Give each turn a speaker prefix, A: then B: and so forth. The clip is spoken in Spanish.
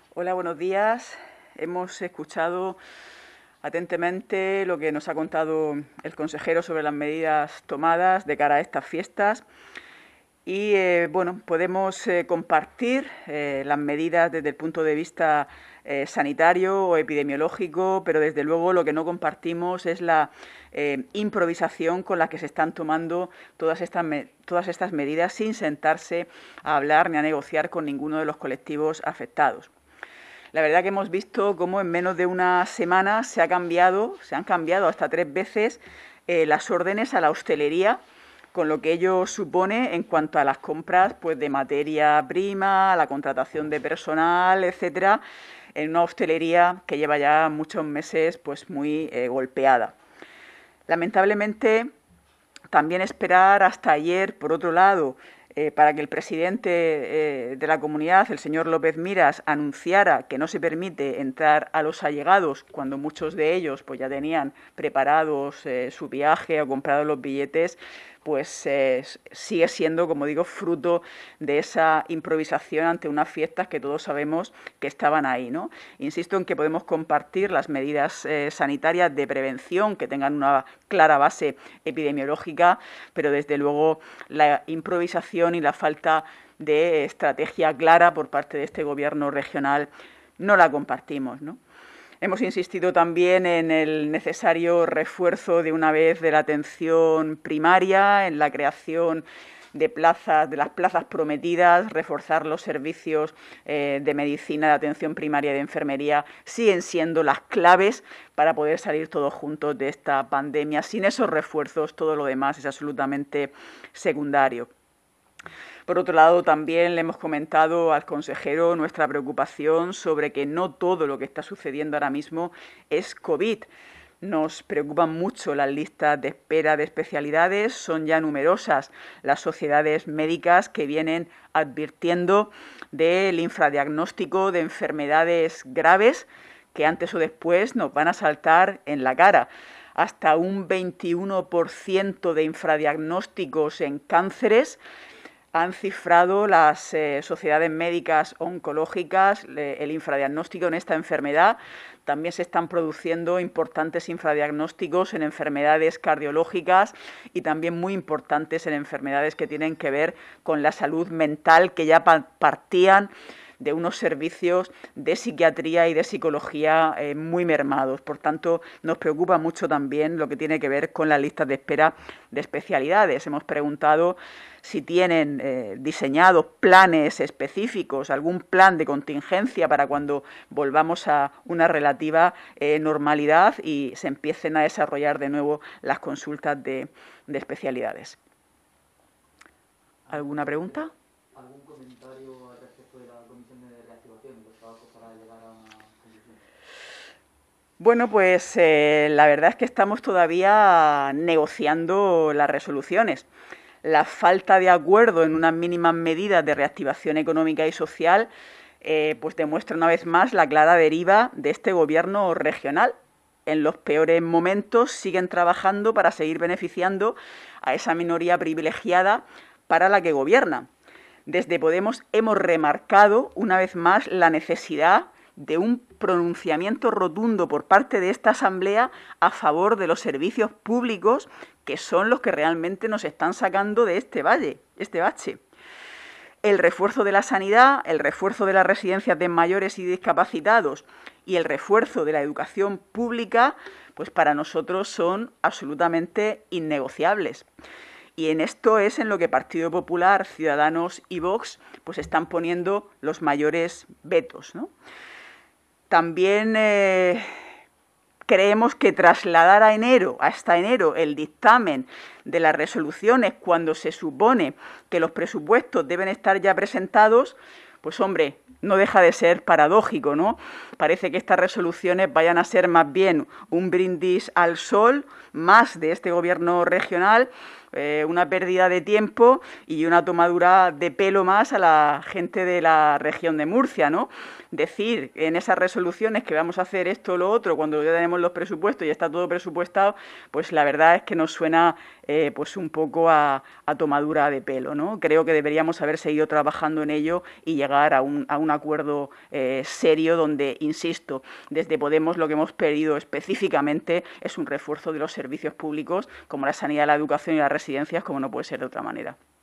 A: Hola, buenos días. Hemos escuchado atentamente lo que nos ha contado el consejero sobre las medidas tomadas de cara a estas fiestas y podemos compartir las medidas desde el punto de vista sanitario o epidemiológico, pero desde luego lo que no compartimos es la improvisación con la que se están tomando todas estas medidas sin sentarse a hablar ni a negociar con ninguno de los colectivos afectados. La verdad que hemos visto cómo en menos de una semana se han cambiado hasta 3 veces las órdenes a la hostelería, con lo que ello supone en cuanto a las compras pues, de materia prima, a la contratación de personal, etcétera, en una hostelería que lleva ya muchos meses pues, muy golpeada. Lamentablemente, también esperar hasta ayer, por otro lado, para que el presidente de la comunidad, el señor López Miras, anunciara que no se permite entrar a los allegados cuando muchos de ellos pues, ya tenían preparados su viaje o comprado los billetes, pues sigue siendo, como digo, fruto de esa improvisación ante unas fiestas que todos sabemos que estaban ahí, ¿no? Insisto en que podemos compartir las medidas sanitarias de prevención que tengan una clara base epidemiológica, pero desde luego la improvisación y la falta de estrategia clara por parte de este gobierno regional no la compartimos, ¿no? Hemos insistido también en el necesario refuerzo de una vez de la atención primaria, en la creación de las plazas prometidas, reforzar los servicios de medicina, de atención primaria y de enfermería, siguen siendo las claves para poder salir todos juntos de esta pandemia. Sin esos refuerzos, todo lo demás es absolutamente secundario. Por otro lado, también le hemos comentado al consejero nuestra preocupación sobre que no todo lo que está sucediendo ahora mismo es COVID. Nos preocupan mucho las listas de espera de especialidades, son ya numerosas las sociedades médicas que vienen advirtiendo del infradiagnóstico de enfermedades graves que antes o después nos van a saltar en la cara. Hasta un 21% de infradiagnósticos en cánceres han cifrado las sociedades médicas oncológicas el infradiagnóstico en esta enfermedad. También se están produciendo importantes infradiagnósticos en enfermedades cardiológicas y también muy importantes en enfermedades que tienen que ver con la salud mental, que ya partían de unos servicios de psiquiatría y de psicología muy mermados. Por tanto, nos preocupa mucho también lo que tiene que ver con las listas de espera de especialidades. Hemos preguntado si tienen diseñados planes específicos, algún plan de contingencia para cuando volvamos a una relativa normalidad y se empiecen a desarrollar de nuevo las consultas de especialidades. ¿Alguna pregunta?
B: ¿Algún comentario al respecto de la comisión de reactivación y los trabajos para llegar a una conclusión?
A: Bueno, pues la verdad es que estamos todavía negociando las resoluciones. La falta de acuerdo en unas mínimas medidas de reactivación económica y social pues demuestra una vez más la clara deriva de este gobierno regional. En los peores momentos siguen trabajando para seguir beneficiando a esa minoría privilegiada para la que gobierna. Desde Podemos hemos remarcado una vez más la necesidad de un pronunciamiento rotundo por parte de esta Asamblea a favor de los servicios públicos que son los que realmente nos están sacando de este bache. El refuerzo de la sanidad, el refuerzo de las residencias de mayores y discapacitados y el refuerzo de la educación pública, pues para nosotros son absolutamente innegociables. Y en esto es en lo que Partido Popular, Ciudadanos y Vox pues están poniendo los mayores vetos, ¿no? También creemos que trasladar hasta enero, el dictamen de las resoluciones cuando se supone que los presupuestos deben estar ya presentados, pues hombre, no deja de ser paradójico, ¿no? Parece que estas resoluciones vayan a ser más bien un brindis al sol, más de este gobierno regional, una pérdida de tiempo y una tomadura de pelo más a la gente de la región de Murcia, ¿no? Decir en esas resoluciones que vamos a hacer esto o lo otro cuando ya tenemos los presupuestos y está todo presupuestado, pues la verdad es que nos suena pues un poco a tomadura de pelo, ¿no? Creo que deberíamos haber seguido trabajando en ello y llegar a un acuerdo serio donde, insisto, desde Podemos lo que hemos pedido específicamente es un refuerzo de los servicios públicos como la sanidad, la educación y las residencias, como no puede ser de otra manera.